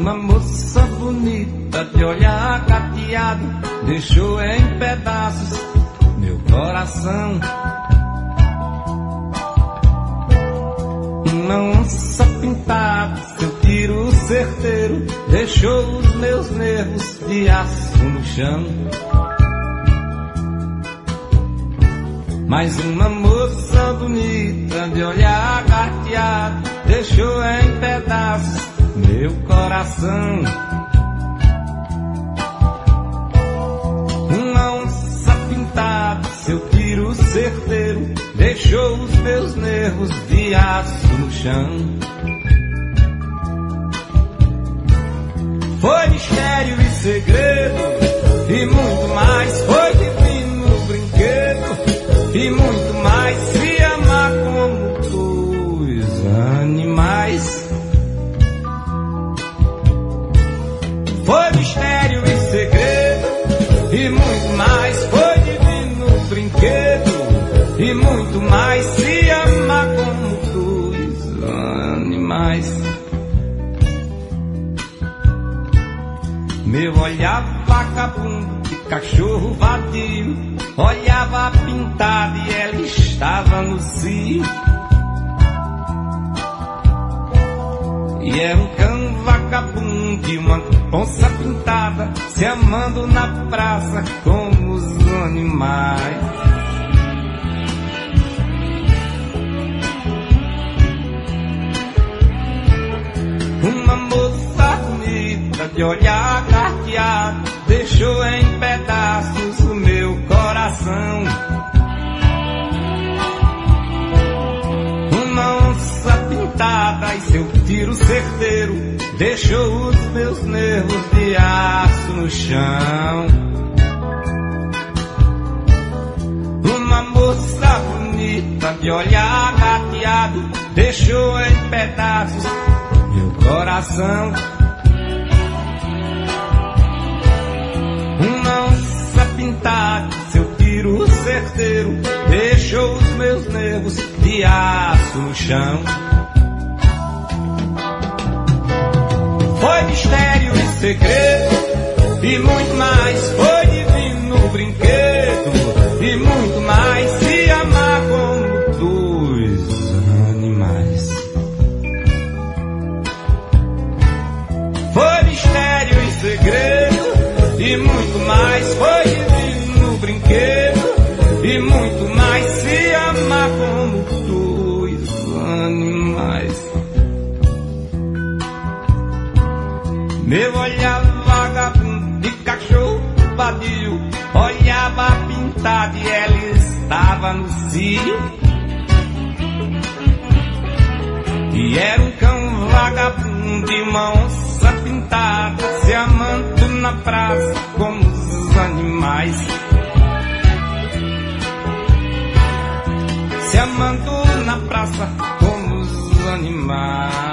uma moça bonita de olhar cateado deixou em pedaços meu coração. Uma onça pintada, seu tiro certeiro deixou os meus nervos de aço no chão. Mas uma moça bonita de olhar cateado deixou em pedaços meu coração. Uma onça pintada, seu tiro certeiro deixou os meus nervos de aço no chão. Foi mistério e segredo e muito mais, foi divino brinquedo e muito mais, se amar como dois animais. Foi mistério e segredo e muito mais, foi divino brinquedo e muito mais, se amar como dois animais. Meu olhar vagabundo de cachorro vadio olhava pintada e ela estava no cio. E é um cão vagabundo e uma onça pintada se amando na praça como os animais. Uma moça bonita de olhar carteado deixou em pedaços o meu coração. Uma onça pintada e seu tiro certeiro deixou os meus nervos de aço no chão. Uma moça bonita de olhar gateado deixou em pedaços meu coração. Uma onça pintada, seu tiro certeiro deixou os meus nervos de aço no chão. Foi mistério e segredo e muito mais, foi divino brinquedo e muito mais, se amar como dois animais. Foi mistério e segredo e muito mais, foi divino brinquedo e muito mais, se amar como dois animais. Meu olhar vagabundo de cachorro vadio olhava pintada e ela estava no cio. E era um cão vagabundo e uma onça pintada se amando na praça como os animais. Se amando na praça como os animais.